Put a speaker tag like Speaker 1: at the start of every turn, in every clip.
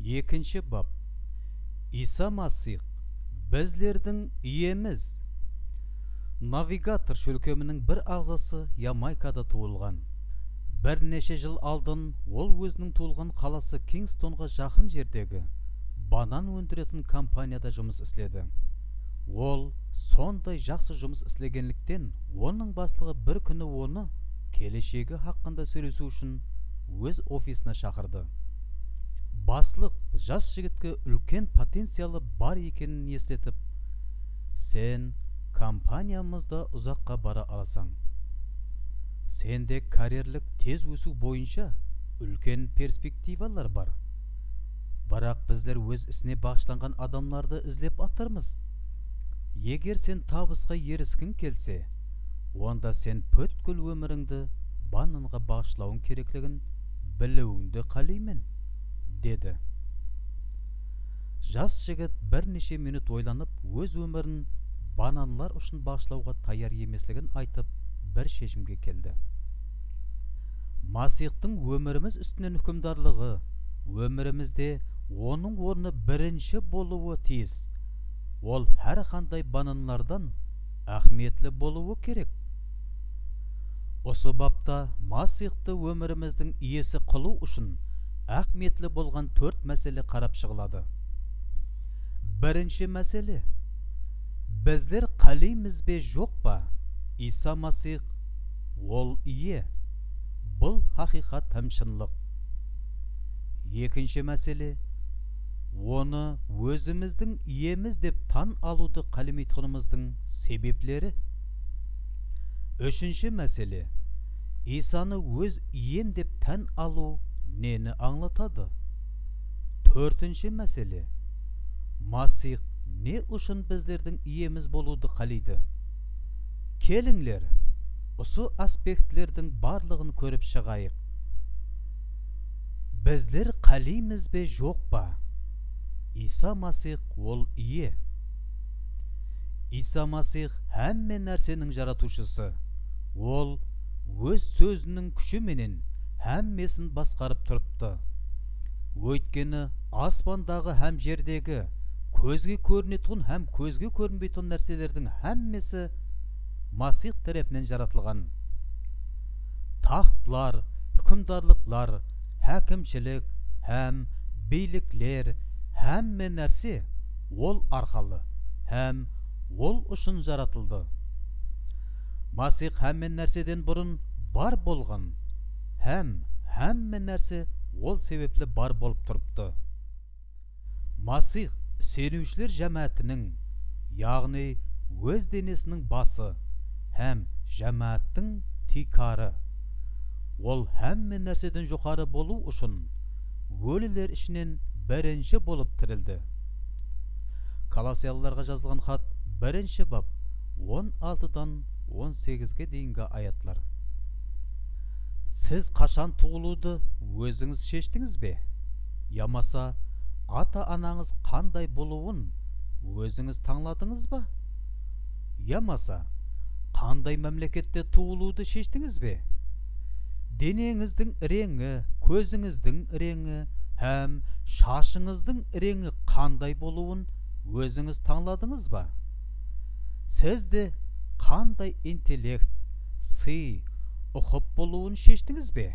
Speaker 1: Екінші бап. Иса Масих біздердің иеміз. Навигатор шөлкемінің бір ағзасы Ямайкада туылған. Бірнеше жыл алдын ол өзінің туылған қаласы Кингстонға жақын жердегі банан өндіретін компанияда жұмыс істеді. Ол сондай жақсы жұмыс істегенліктен оның бастығы бір күні оны келешегі хақында сөйлесу үшін өз офисіне шақырды. Баслық жас жігітке үлкен потенциалы бар екенін естетіп, сен компаниямызда ұзаққа бара аласың. Сенде карьерлік тез өсу бойынша үлкен перспективалар бар. Бірақ біздер өз ісіне бағышталған адамдарды іздеп аттырмыз. Егер сен табысқа еріскің келсе, онда сен бүткіл өміріңді бананға бағыштауың керектігін білуіңді қалаймын, деді. Жас жігіт бірнеше минут ойланып, өз өмірін бананлар үшін бағыштауға таяр еместігін айтып, бір шешімге келді. Масихтың өміріміз үстінен үкімдарлығы, өмірімізде оның орны бірінші болуы тиіс. Ол әр қандай бананлардан ахметлі болуы керек. Осы бапта Масихты өміріміздің иесі қылу үшін ахметлі болған 4 мәселе қарап шығылады. Бірінші мәселе. Біздер қалаймыз бе жоқ па? Иса Масих ол ие. Бұл хақиқат һәм шындық. Екінші мәселе. Оны өзіміздің иеміз деп тан алуды қаламайтынымыздың себеплері. Үшінші мәселе. Исаны өз ием деп тән алу нені аңлатады? Төртінші мәселе. Масих не үшін біздердің иеміз болуды қалайды? Келіңлер, осы аспектлердің барлығын көріп шығайық. Біздер қалаймыз бе жоқ па? Иса Масих ол ие. Иса Масих әмме нәрсенің жаратушысы. Ол өз сөзінің күшіменен әммесін басқарып тұрыпты. Өйткені аспандағы һәм жердегі көзге көрінетін һәм көзге көрінбейтін нәрселердің әммесі Масих тарапынан жаратылған. Тақтлар, үкімдарлықлар, хәкімшілік һәм биліктер әмме нәрсе ол арқалы һәм ол үшін жаратылды. Масих әмме нәрседен бұрын бар болған һәм әмме нәрсе ол себеплі бар болып тұрыпты. Масих сенушілер жәмәтінің, яғни өз денесінің басы һәм жәмәттің тикары. Ол әмме нәрседен жоғары болу үшін өлілер ішінен бірінші болып тірілді. Колоссаларға жазылған хат 1 бап 16-дан 18-ге дейінгі аятлар. Сіз қашан туылуды өзіңіз шештіңіз бе? Ямаса, ата-анаңыз қандай болуын өзіңіз таңладыңыз ба? Ямаса, қандай мемлекетте туылуды шештіңіз бе? Денеңіздің реңі, көзіңіздің реңі һәм шашыңыздың реңі қандай болуын өзіңіз таңладыңыз ба? Сізде қандай интеллект, сый, ұқып болуын шештіңіз бе?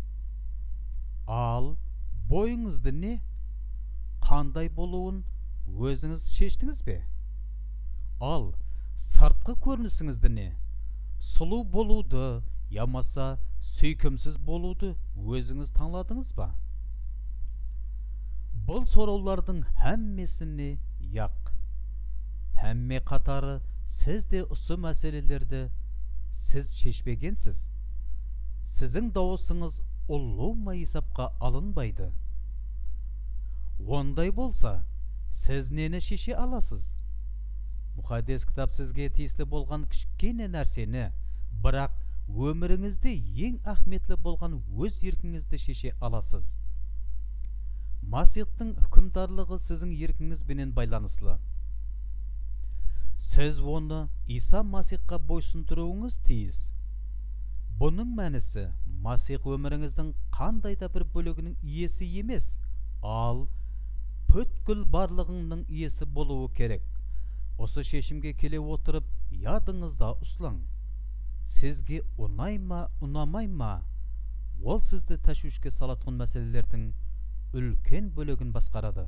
Speaker 1: Ал бойыңызды не? Қандай болуын өзіңіз шештіңіз бе? Ал сыртқы көрінісіңізді не? Сұлу болуды, ямаса сүйкімсіз болуды өзіңіз таңладыңыз ба? Бұл сұраулардың әммесіне яқ. Әмме қатары сізде осы мәселелерді сіз шешпегенсіз. Сіздің дауысыңыз ұлылма есапқа алынбайды. Ондай болса, сіз нені шеше аласыз? Мұқаддес кітап сізге тиісті болған кішкене нәрсені, бірақ өміріңізде ең ахметлі болған өз еркіңізді шеше аласыз. Масихтың үкімдарлығы сіздің еркіңізбенен байланыслы. Сіз оны Иса Масихқа бойсындыруыңыз тиіс. Бұның мәнісі Масих өміріңіздің қандай да бір бөлігінің иесі емес, ал бүткіл барлығыңның иесі болуы керек. Осы шешімге келе отырып, ядыңызда ұстаң. Сізге ұнай ма, ұнамай ма, ол сізді тәшвишке салатын мәселелердің үлкен бөлігін басқарады.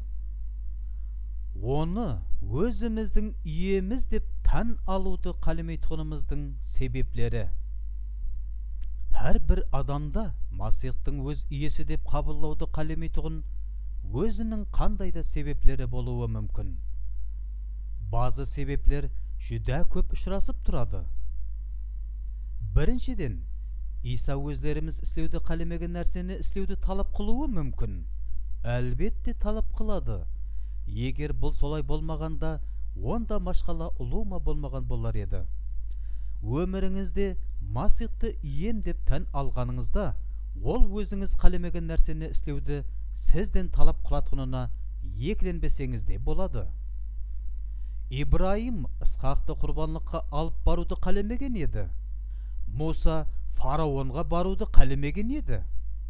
Speaker 1: Оны өзіміздің иеміз деп тән алуды қаламайтынымыздың себеплері. Әрбір адамда Масихтың өз иесі деп қабылдауды қаламайтын өзінің қандай да себеплері болуы мүмкін. Базы себеплер жүдә көп ұшырасып тұрады. Біріншіден, Иса өздеріміз істеуді қаламаған нәрсені істеуді талап қылуы мүмкін. Әлбетте талап қылады. Егер бұл солай болмағанда, онда машқала ұлума болмаған болар еді. Өміріңізде Масихты ием деп тән алғаныңызда, ол өзіңіз қаламаған нәрсені істеуді сізден талап қылатынына екіленбесеңіз де болады. Ибраим Исхақты құрбанлыққа алып баруды қаламаған еді. Муса фараонға баруды қаламаған еді.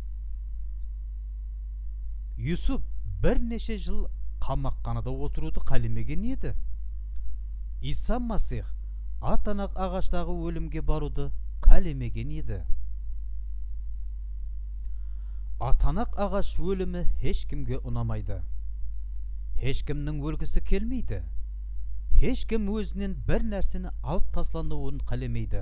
Speaker 1: Юсуп бірнеше жыл қамақханада отыруды қаламаған еді. Иса Масих атанақ ағаштағы өлімге баруды қаламаған еді. Атанақ ағаш өлімі ешкімге ұнамайды. Ешкімнің өлгісі келмейді. Ешкім өзінен бір нәрсені алып таслануын қаламайды.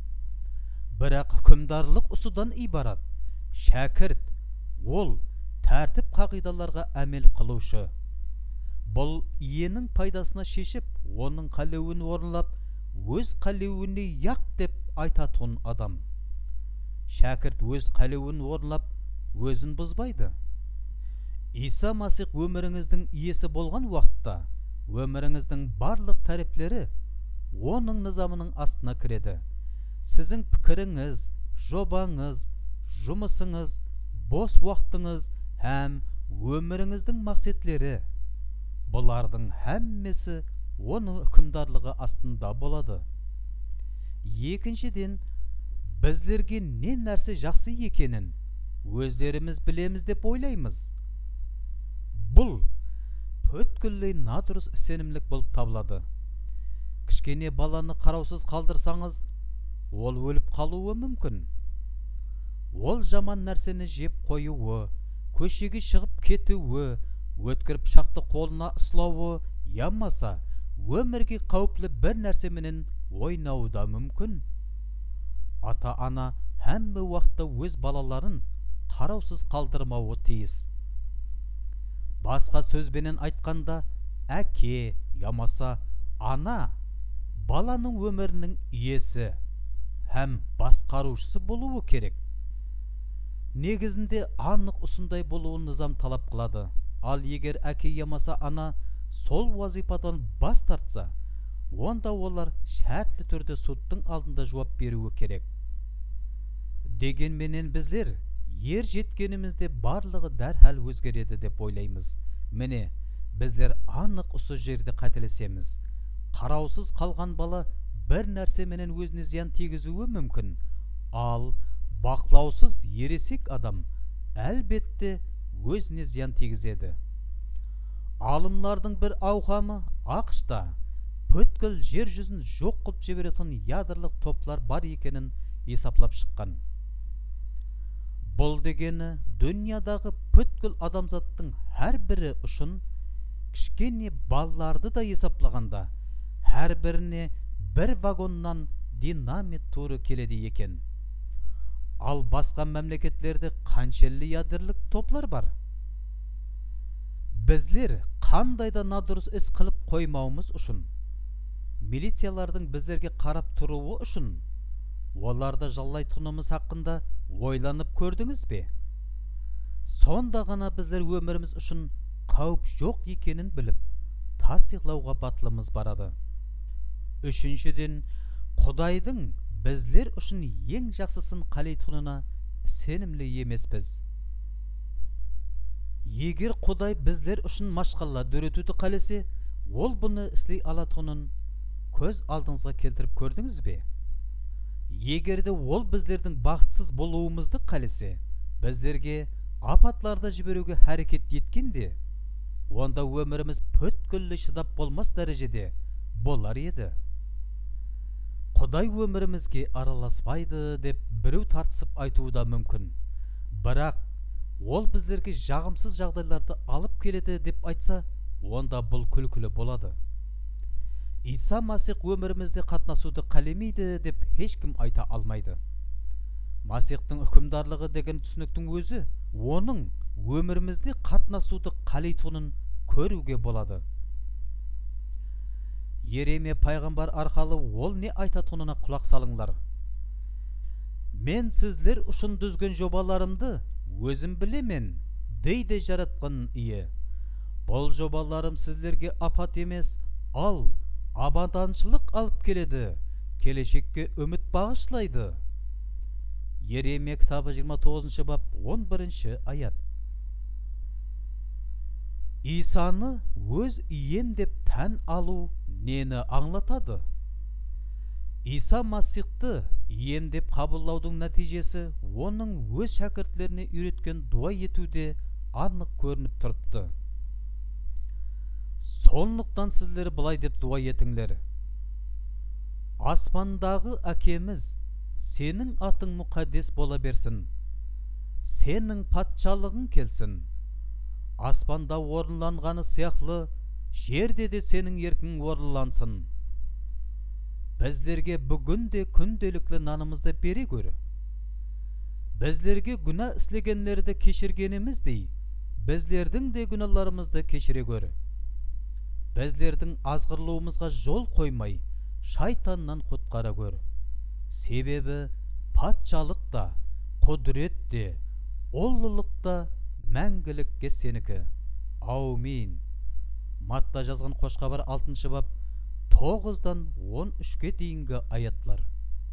Speaker 1: Бірақ үкімдарлық ұсыдан ибарат. Шәкірт, ол тәртіп қағидаларға әмел қылушы. Бұл иенің пайдасына шешіп, оның қалауын орынлап, өз қалауыны яқ деп айтатын адам. Шәкірт өз қалауын орынлап, өзін бұзбайды. Иса Масих өміріңіздің иесі болған уақытта, өміріңіздің барлық тәріплері оның низамының астына кіреді. Сіздің пікіріңіз, жобаңыз, жұмысыңыз, бос уақытыңыз һәм өміріңіздің мақсатлары, бұлардың әммесі оның үкімдарлығы астында болады. Екіншіден, біздерге не нәрсе жақсы екенін өздеріміз білеміз деп ойлаймыз. Бұл бүткілі надұрыс сенімлік болып табылады. Кішкене баланы қараусыз қалдырсаңыз, ол өліп қалуы мүмкін. Ол жаман нәрсені жеп қойуы, көшеге шығып кетуі, өткір пышақты қолына ұстауы, ямаса өмірге қауіплі бір нәрсеменен ойнауы да мүмкін. Ата-ана әмме уақытта өз балаларын қараусыз қалдырмауы тиіс. Басқа сөзбенен айтқанда, әке, ямаса ана баланың өмірінің иесі һәм басқарушысы болуы керек. Негізінде анық ұсындай болуын низам талап қылады. Ал егер әке ямаса ана сол вазипадан бас тартса, онда олар шәртлі түрде соттың алдында жауап беруі керек. Дегенменен біздер ер жеткенімізде барлығы дәрхал өзгереді деп ойлаймыз. Міне, біздер анық осы жерде қателесеміз. Қараусыз қалған бала бір нәрсеменен өзіне зиян тигізуі мүмкін. Ал бақылаусыз ересек адам әлбетте өзіне зиян тигізеді. Алымлардың бір ауқамы ақшта бүткіл жер жүзін жоқ қылып жіберетін ядырлық топлар бар екенін есаплап шыққан. Бұл дегені дүниядағы бүткіл адамзаттың әр бірі үшін кішкене балаларды да есаплағанда әр біріне бір вагоннан динамит туры келеді екен. Ал басқа мемлекетлерде қаншелі ядырлық топлар бар. Біздер қандайда надұрыс іс қылып қоймауымыз үшін, милициялардың біздерге қарап тұруы үшін, оларды жаллайтынымыз хақында ойланып көрдіңіз бе? Сонда ғана біздер өміріміз үшін қауіп жоқ екенін біліп, тастиқлауға батылымыз барады. Үшіншіден, Құдайдың біздер үшін ең жақсысын қалайтынына сенімлі емеспіз. Егер Құдай біздер үшін машқалла дөретуді қалесе, ол бұны істей алатынын көз алдыңызға келтіріп көрдіңіз бе? Егерде ол біздердің бақытсыз болуымызды қалесе, біздерге апатларда жіберуге әрекет еткенде, онда өміріміз бүткілі шыдап болмас дәрежеде болар еді. Құдай өмірімізге араласпайды деп біреу тартысып айтуы да мүмкін. Бірақ ол біздерге жағымсыз жағдайларды алып келеді деп айтса, онда бұл күлкілі болады. Иса Масих өмірімізде қатынасуды қалемейді деп ешкім айта алмайды. Масихтың үкімдарлығы деген түсініктің өзі, оның өмірімізде қатынасуды қалейтұнын көруге болады. Еремия пайғамбар арқалы ол не айтатынына құлақ салыңлар. Мен сізлер үшін дүзген жобаларымды өзім білемен, дейді жаратқан ие. Бұл жобаларым сізлерге апат емес, ал абаданшылық алып келеді, келешекке үміт бағышлайды. Еремия кітабы 29 бап 11 аят. Исаны өз ием деп тән алу нені аңлатады? Иса Масихты ием деп қабылдаудың нәтижесі оның өз шәкіртлеріне үйреткен дуа етуде анық көрініп тұрыпты. Сондықтан сіздер былай деп дуа етіңдер. Аспандағы әкеміз, сенің атың мұқаддес бола берсін. Сенің патшалығың келсін. Аспанда орынланғаны сияқлы, жерде де сенің еркің орынлансын. Біздерге бүгін де күнделікті нанымызды бере көр. Біздерге күнә істегендерді кешіргеніміздей, біздердің де күнәларымызды кешіре көр. Біздердің азғырлуымызға жол қоймай, шайтаннан құтқара көр. Себебі патшалық та, құдірет те, ұлылық та мәңгілікке сенікі. Аумин. Матта жазған Қошқабар 6 бап 9-дан 13-ге дейінгі аятлар.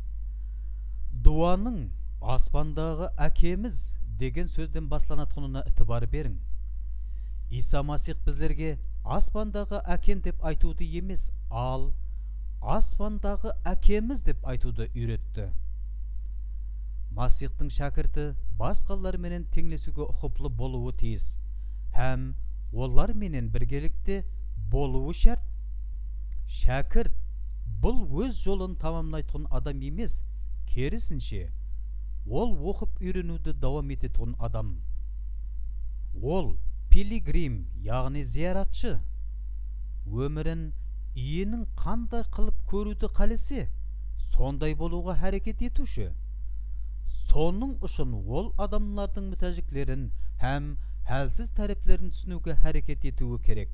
Speaker 1: Дуаның аспандағы әкеміз деген сөзден басланатынына ітібар берің. Иса Масих біздерге аспандағы әкем деп айтуды емес, ал аспандағы әкеміз деп айтуды үйретті. Масихтың шәкірті басқаларменен теңлесуге ұқыплы болуы тиіс, һәм оларменен біргелікте болуы шарт. Шәкірт бұл өз жолын тамамлайтын адам емес, керісінше, ол оқып үйренуді давам ететін адам. Ол пилигрим, яғни зияратшы. Өмірін иенің қандай қылып көруді қалесе, сондай болуға әрекет етуші. Соның үшін ол адамлардың мүтәжіклерін һәм әлсіз тәріплерін түсінуге әрекет етуі керек.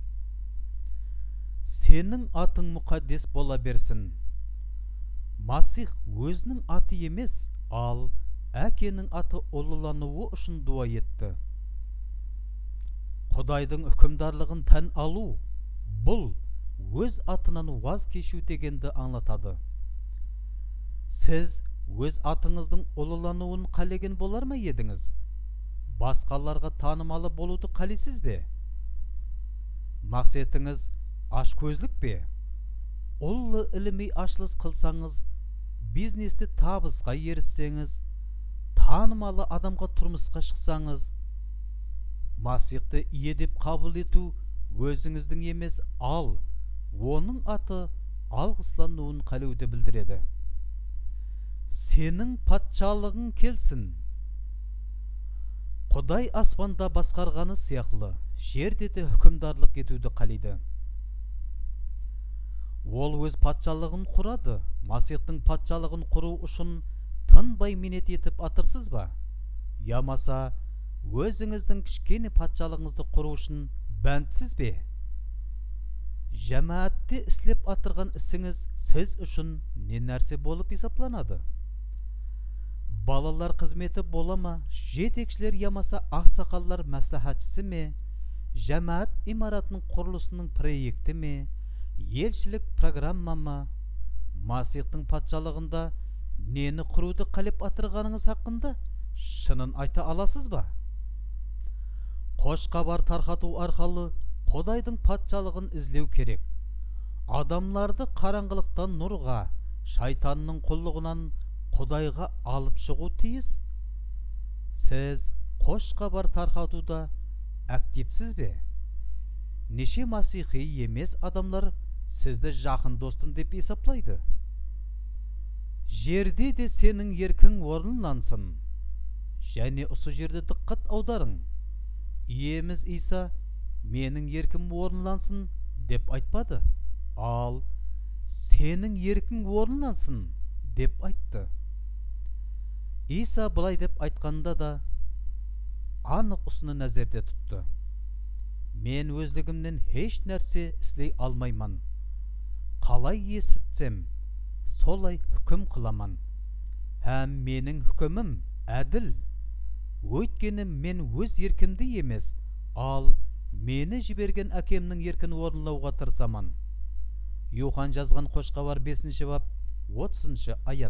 Speaker 1: Сенің атың мұқаддес бола берсін. Масих өзінің аты емес, ал әкенің аты ұлылануы үшін дуа етті. Құдайдың үкімдарлығын тән алу, бұл өз атынан ваз кешу дегенді аңлатады. Сіз өз атыңыздың ұлылануын қалеген болар ма едіңіз? Басқаларға танымалы болуды қалесіз бе? Мақсетіңіз ашкөзлік бе? Ұлы ілімей ашылыс қылсаңыз, бизнесте табысқа еріссеңіз, танымалы адамға тұрмысқа шықсаңыз, Масихты ие деп қабыл ету өзіңіздің емес, ал оның аты алғыслануын қалеуді білдіреді. Сенің патшалығың келсін. Құдай аспанда басқарғаны сияқлы, жерде де үкімдарлық етуді қалейді. Ол өз патшалығын құрады. Масихтың патшалығын құру үшін тынбай минет етіп атырсыз ба? Ямаса, өзіңіздің кішкене патшалығыңызды құру үшін бәндсіз бе? Жәмәатте іслеп атырған ісіңіз сіз үшін не нәрсе болып есапланады? Балалар қызметі бола ма, жетекшілер ямаса ақсақалдар мәслихатшысы ме, жәмәат имаратының құрылысының проекті ме, елшілік программа ма? Масихтың патшалығында нені құруды қалеп атырғаныңыз хақында шынын айта аласыз ба? Қошқабар тарқату арқылы Құдайдың патшалығын ізлеу керек. Адамларды қараңғылықтан нұрға, шайтанның құллығынан Құдайға алып шығу тиіс. Сіз қошқабар тарқатуда активсіз бе? неше масихи емес адамлар сізді жақын достым деп есаплайды? Жерде де сенің еркің орнынансын. Және осы жерде диққат аударың. Иеміз Иса менің еркім орнынансын деп айтпады, ал сенің еркің орнынансын деп айтты. Иса бұлай деп айтқанда да анық осыны назарда тұтты. Мен өздігімнен еш нәрсе істей алмайман. Қалай есітсем, солай хүкім қыламан. Һәм менің хүкімім әділ. Өйткені мен өз еркімді емес, ал мені жіберген әкемнің еркін орындауға тырысаман. Иохан жазған қошқабар 5 бап 30 аят.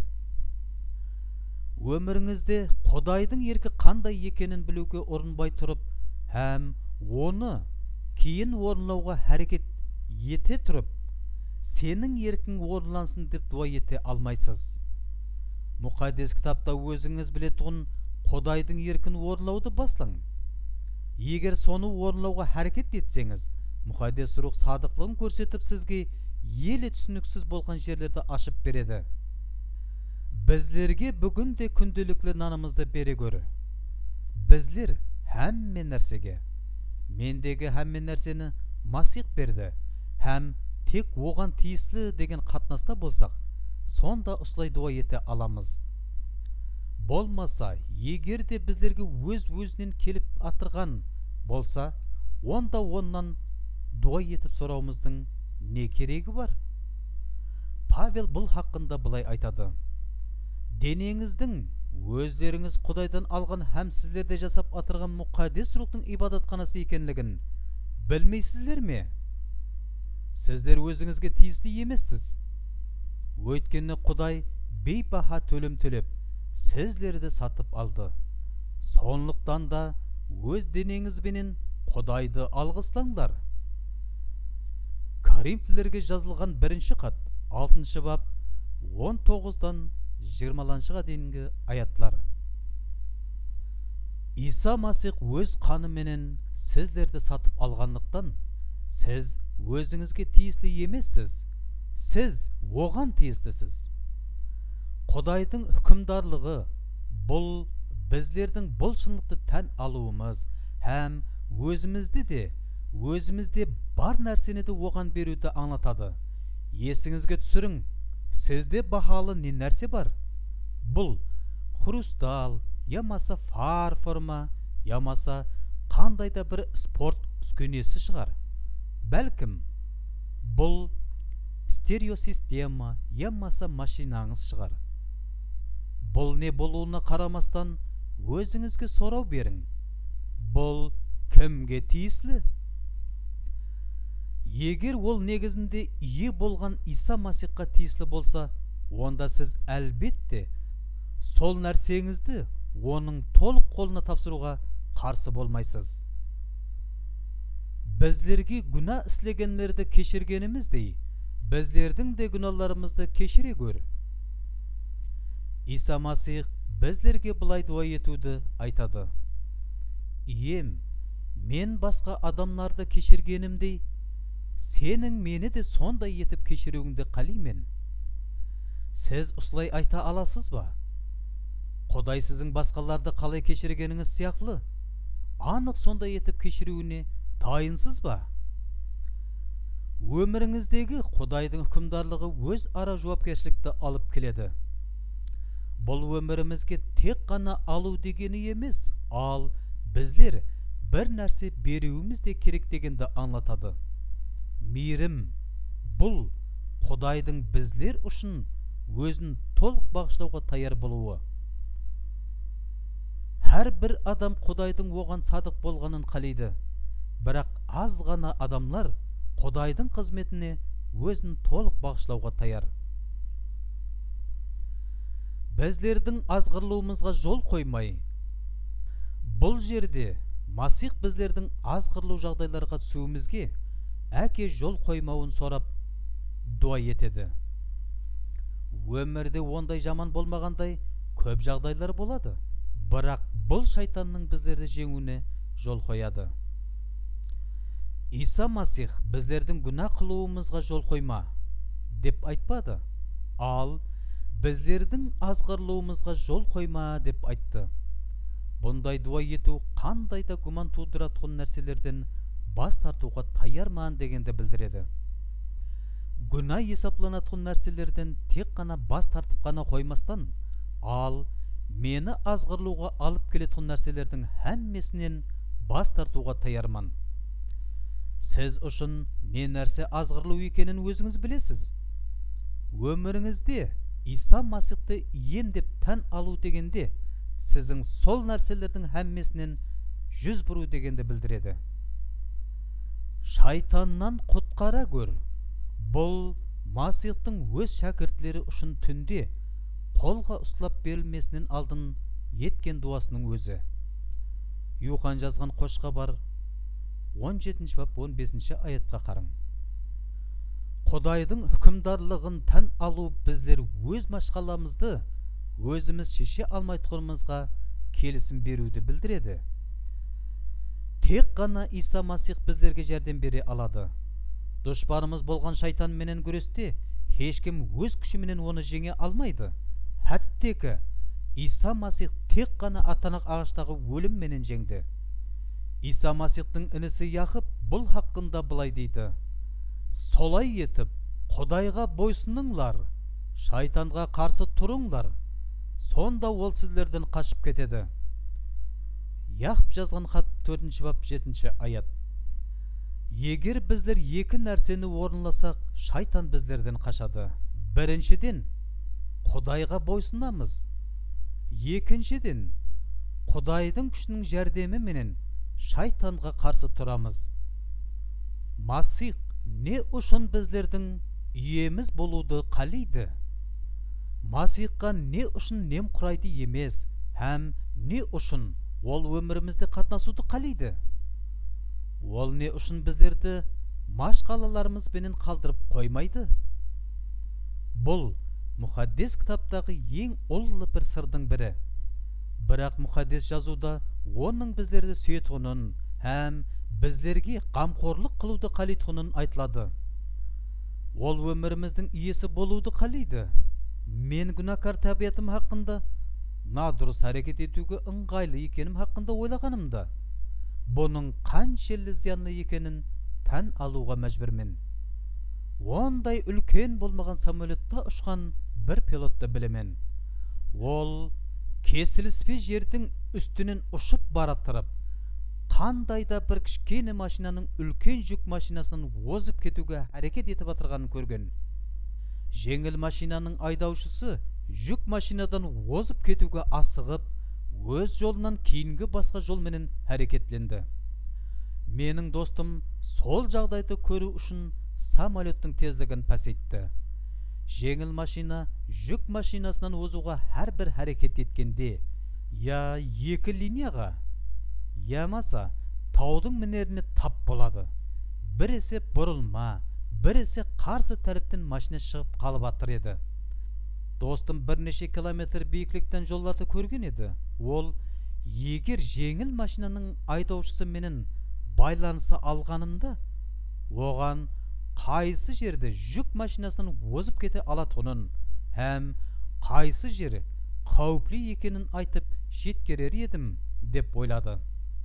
Speaker 1: Өміріңізде Құдайдың еркі қандай екенін білуге орынбай тұрып, һәм оны кейін орындауға әрекет ете тұрып, сенің еркің орынлансын деп дуа ете алмайсыз. Мұқаддес кітапта өзіңіз білетұғын Құдайдың еркін орындауды баслаң. Егер соны орындауға әрекет етсеңіз, Мұқаддес рух садықлығын көрсетіп сізге елі түсініксіз болған жерлерді ашып береді. Біздерге бүгін де күнделікті нанымызды бере көрі. Біздер һәмме нәрсеге, мендегі һәмме нәрсені Масих берді, һәм тек оған тиіслі деген қатынаста болсақ, сонда осылай дуа ете аламыз. Болмаса, егер де біздерге өз-өзінен келіп атырған болса, онда оннан дуа етіп сұрауымыздың не керегі бар? Павел бұл хақында былай айтады. Денеңіздің өздеріңіз Құдайдан алған һәм сіздерде жасап атырған Мұқаддес рухтың ибадатханасы екенлігін білмейсіздер ме? Сіздер өзіңізге тиісті емессіз. Өйткені Құдай бейбаха төлем төлеп, сіздерді сатып алды. Сондықтан да өз денеңізбенен Құдайды алғыслаңдар. Коринфилерге жазылған 1 хат 6 бап 19-дан 20-ға дейінгі аятлар. Иса Масих өз қаныменен сіздерді сатып алғандықтан, сіз өзіңізге тиісті емессіз, сіз оған тиістісіз. Құдайдың үкімдарлығы бұл біздердің бұл шындықты тән алуымыз, һәм өзімізде бар нәрсені де оған беруді аңлатады. Есіңізге түсірің, сізде бағалы не нәрсе бар? Бұл хрустал, ямаса фарформа, ямаса қандай да бір спорт үскенесі шығар. Бәлкім, бұл стереосистема, ямаса машинаңыз шығар. Бұл не болуына қарамастан өзіңізге сұрау берің. Бұл кімге тиіслі? Егер ол негізінде ие болған Иса Масихқа тиіслі болса, онда сіз әлбетте сол нәрсеңізді оның толық қолына тапсыруға қарсы болмайсыз. Біздерге күнә істегендерді кешіргеніміздей, біздердің де күнәларымызды кешіре көр. Иса Масих біздерге былай дуа етуді айтады. Ием, мен басқа адамларды кешіргенімдей, сенің мені де сондай етіп кешіруіңді қалеймін. Сіз осылай айта аласыз ба? Құдай сіздің басқаларды қалай кешіргеніңіз сияқлы, анық сондай етіп кешіруіне дайынсыз ба? Өміріңіздегі Құдайдың үкімдарлығы өз ара жауапкершілікті алып келеді. Бұл өмірімізге тек қана алу дегені емес, ал біздер бір нәрсе беруіміз де керек дегенді аңлатады. Мейірім, бұл Құдайдың біздер үшін өзін толық бағышлауға таяр болуы. Әр бір адам Құдайдың оған садық болғанын қалайды, бірақ аз ғана адамлар Құдайдың қызметіне өзін толық бағышлауға таяр. Біздердің азғырлуымызға жол қоймай, бұл жерде Масих біздердің азғырлу жағдайларға түсуімізге әке жол қоймауын сорап дуа етеді. Өмірде ондай жаман болмағандай көп жағдайлар болады, бірақ бұл шайтанның біздерді жеңуіне жол қояды. Иса Масих біздердің күнә қылуымызға жол қойма деп айтпады. Ал біздердің азғырлауымызға жол қойма деп айтты. Бұндай дуа ету қандай да гуман тудыратқан нәрселерден бас тартуға таярман дегенді білдіреді. Күнә есапланатқан нәрселерден тек қана бас тартып қана қоймастан, ал мені азғырлауға алып келетін нәрселердің әммесінен бас тартуға таярман. Сіз үшін не нәрсе азғырлау екенін өзіңіз білесіз. Өміріңізде Иса Масихты ием деп тән алу дегенде, сіздің сол нәрселердің әммесінен жүз бұру дегенді білдіреді. Шайтаннан құтқара көр. Бұл Масихтың өз шәкіртлері үшін түнде қолға ұсталап берілмесінен алдын еткен дуасының өзі. Юхан жазған қош хабар 17 бап 15 аятқа қарың. Құдайдың үкімдарлығын тән алу біздер өз машқаламызды өзіміз шеше алмайтұғымызға келісім беруді білдіреді. Тек қана Иса Масих біздерге жәрдем бере алады. Дұшпанымыз болған шайтан менен күресте ешкім өз күшіменен оны жеңе алмайды. Әттекі Иса Масих тек қана атанақ ағаштағы өлім менен жеңді. Иса Масихтың інісі Яқып бұл хақында былай дейді: солай етіп Құдайға бойсыныңлар, шайтанға қарсы тұрыңлар, сонда ол сіздерден қашып кетеді. Яқып жазған хат 4 бап 7 аят. Егер біздер екі нәрсені орынласақ, шайтан біздерден қашады. Біріншіден, Құдайға бойсынамыз. Екіншіден, Құдайдың күшінің жәрдемі менен шайтанға қарсы тұрамыз. Масих не үшін біздердің иеміз болуды қалайды? Масихқа не үшін немқұрайды емес, һәм не үшін ол өмірімізде қатынасуды қалайды? Ол не үшін біздерді машқалаларымыз бенен қалдырып қоймайды? Бұл мұхаддис кітаптағы ең ұлы бір сырдың бірі. Бірақ мұхаддис жазуда оның біздерді сүйетінін һәм біздерге қамқорлық қылуды қалайтынын айтылады. Ол өміріміздің иесі болуды қалайды. Мен күнәкар табиятым хақында, дұрыс әрекет етуге ыңғайлы екенім хақында ойлағанымда, бұның қаншелі зиянлы екенін тән алуға мәжбүрмін. Ондай үлкен болмаған самолетта ұшқан бір пилотты білемен. Ол кесіліспе жердің үстінен ұшып бараттырып, қандайда бір кішкене машинаның үлкен жүк машинасынан озып кетуге әрекет етіп атырғанын көрген. Жеңіл машинаның айдаушысы жүк машинадан озып кетуге асығып, өз жолынан кейінгі басқа жолменен әрекетленді. Менің достым сол жағдайды көру үшін самолеттің тездігін пәсетті. Жеңіл машина жүк машинасынан озуға әрбір әрекет еткенде, я екі линияға, ямаса таудың мінеріне тап болады. Біресе бұрылма, біресе қарсы тәріптен машина шығып қалып атыр еді. Достым бірнеше километр биіктіктен жолдарды көрген еді. Ол, егер жеңіл машинаның айдаушысы менен байланысы алғанымда, оған қайсы жерде жүк машинасынан озып кете алатынын, һәм қайсы жері қауіплі екенін айтып жеткерер едім деп ойлады.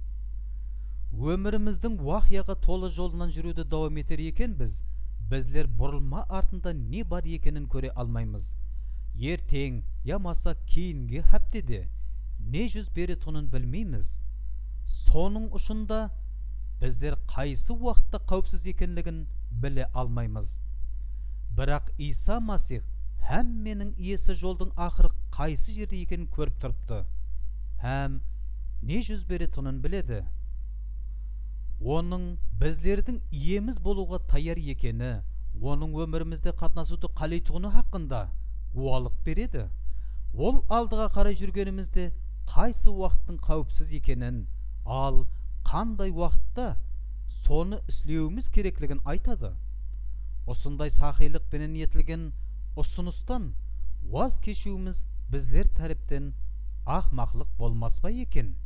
Speaker 1: Өміріміздің уақияға толы жолынан жүруді дауам етер екен біздер бұрылма артында не бар екенін көре алмаймыз. Ертең, ямаса кейінгі хәптеде не жүз беретінін білмейміз. Соның ұшында біздер қайсы уақытта қауіпсіз екенлігін біле алмаймыз. Бірақ Иса Масих һәм менің иесі жолдың ақыры қайсы жерде екенін көріп тұрыпты, һәм не жүз беретінін біледі. Оның біздердің иеміз болуға таяр екені, оның өмірімізде қатынасуды қалайтұғыны хақында гуалық береді. Ол алдыға қарай жүргенімізде қайсы уақыттың қауіпсіз екенін, ал қандай уақытта соны істеуіміз керектігін айтады. Осындай сақилық пенен етілген ұсыныстан ваз кешуіміз біздер тәріптен ақмақлық болмас па екен?